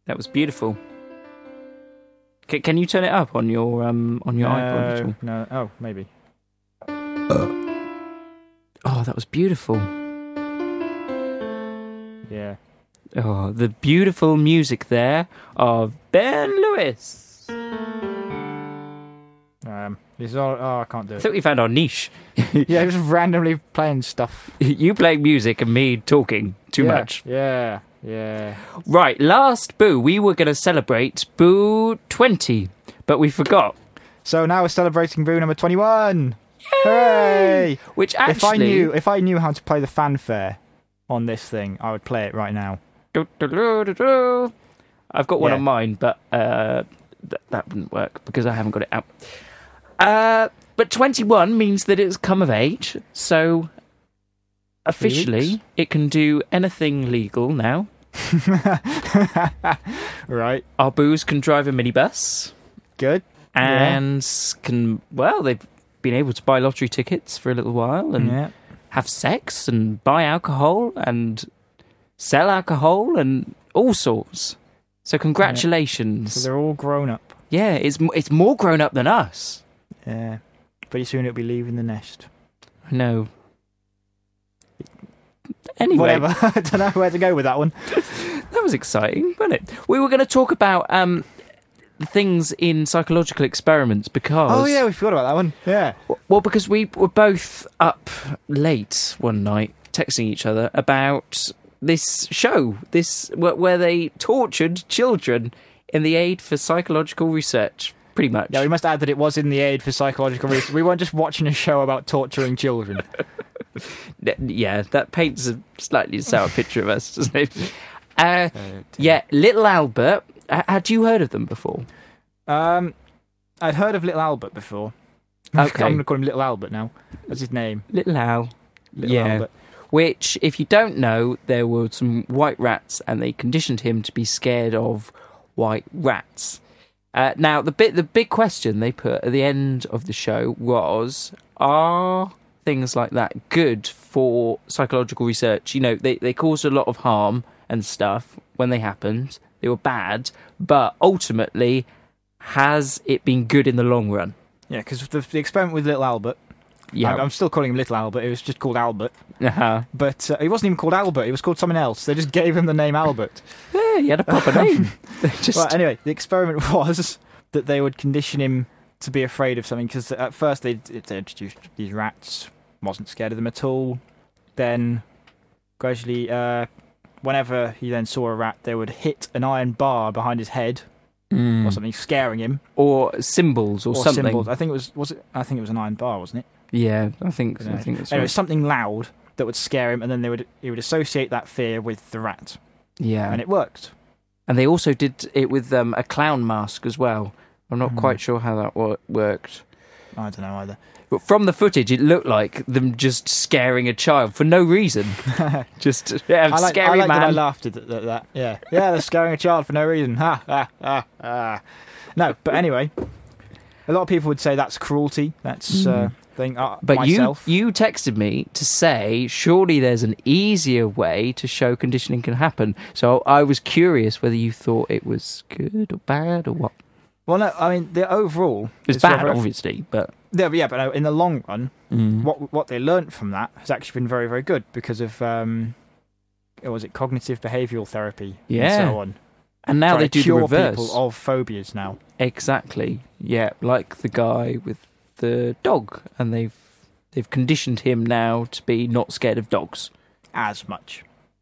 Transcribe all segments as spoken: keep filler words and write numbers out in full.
That was beautiful. C- can you turn it up on your um on your no, iPod at all? No, oh, maybe. Oh, that was beautiful. Yeah. Oh, the beautiful music there of Ben Lewis. Um, this is all. Oh, I can't do I it. think we found our niche. Yeah, just randomly playing stuff. You playing music and me talking too yeah, much. Yeah, yeah. Right, last Boo, we were going to celebrate Boo twenty, but we forgot. So now we're celebrating Boo number twenty-one. Hooray! Which actually, if I knew, if I knew how to play the fanfare on this thing, I would play it right now. I've got one Yeah. on mine, but uh, th- that wouldn't work because I haven't got it out. Uh, but twenty-one means that it's come of age, so officially Weeks. it can do anything legal now. Right. Our Boos can drive a minibus Good. and can, well, they've been able to buy lottery tickets for a little while and Yeah. have sex and buy alcohol and sell alcohol and all sorts. So congratulations. So they're all grown up. Yeah, it's m- it's more grown up than us. Yeah. Pretty soon it'll be leaving the nest. I know. Anyway, Whatever. I don't know where to go with that one. that was exciting, wasn't it? We were going to talk about um, things in psychological experiments because... Oh yeah, we forgot about that one. Yeah. Well, because we were both up late one night texting each other about this show, this where, where they tortured children in the aid for psychological research, pretty much. Yeah, we must add that it was in the aid for psychological research. We weren't just watching a show about torturing children. Yeah, that paints a slightly sour picture of us, doesn't it? Uh, yeah, Little Albert. H- had you heard of them before? Um, I'd heard of Little Albert before. Okay. I'm going to call him Little Albert now. That's his name. Little Al. Little yeah. Albert. Which, if you don't know, there were some white rats and they conditioned him to be scared of white rats. Uh, now, the bit, the big question they put at the end of the show was, are things like that good for psychological research? You know, they, they caused a lot of harm and stuff when they happened. They were bad, but ultimately, has it been good in the long run? Yeah, because the, the experiment with Little Albert, Yeah. I'm, I'm still calling him Little Albert, it was just called Albert. Uh-huh. But uh, he wasn't even called Albert, he was called something else. They just gave him the name Albert. Yeah, he had a proper name. They just... Well, anyway, the experiment was that they would condition him to be afraid of something, because at first they, they introduced these rats, wasn't scared of them at all. Then, gradually, uh, whenever he then saw a rat, they would hit an iron bar behind his head, Mm. or something, scaring him. Or symbols or, Or something. symbols. I think it was, was it? I think it was an iron bar, wasn't it? Yeah, I think, Anyway, I think that's anyway, right. something loud that would scare him, and then they would he would associate that fear with the rat, Yeah. and it worked. And they also did it with um, a clown mask as well. I'm not Hmm. quite sure how that wor- worked. I don't know either. But from the footage, it looked like them just scaring a child for no reason. just, yeah, I like, scary I like man. that I laughed at, at that. Yeah, yeah, they're scaring a child for no reason. Ha ha ha ha. No, but anyway, a lot of people would say that's cruelty. That's uh, thing. Uh, But myself. you you texted me to say, surely there's an easier way to show conditioning can happen. So I was curious whether you thought it was good or bad or what. Well, no, I mean the overall. It's is bad, whether- obviously, but... Yeah, but yeah, but no, in the long run, Mm. what what they learnt from that has actually been very, very good because of um, what was it cognitive behavioural therapy Yeah. and so on. And now Trying they to do the cure reverse. people of phobias now. Exactly. Yeah, like the guy with the dog, and they've they've conditioned him now to be not scared of dogs As much.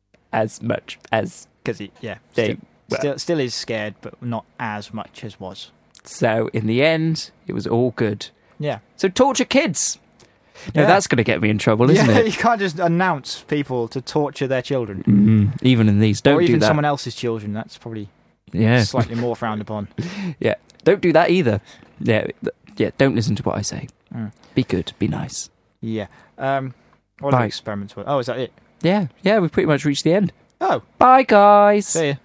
as much as Because he, yeah, they. still, well, still, still is scared, but not as much as was. So in the end, it was all good. Yeah. So torture kids. No, Yeah. that's going to get me in trouble, isn't yeah, it? you can't just announce people to torture their children. Mm, even in these, don't or do even that. someone else's children. That's probably Yeah, slightly more frowned upon. yeah. Don't do that either. Yeah, th- yeah. Don't listen to what I say. Mm. Be good. Be nice. Yeah. Um, what are the Right. experiments were? Oh, is that it? Yeah, yeah. We've pretty much reached the end. Oh, Bye, guys. see ya.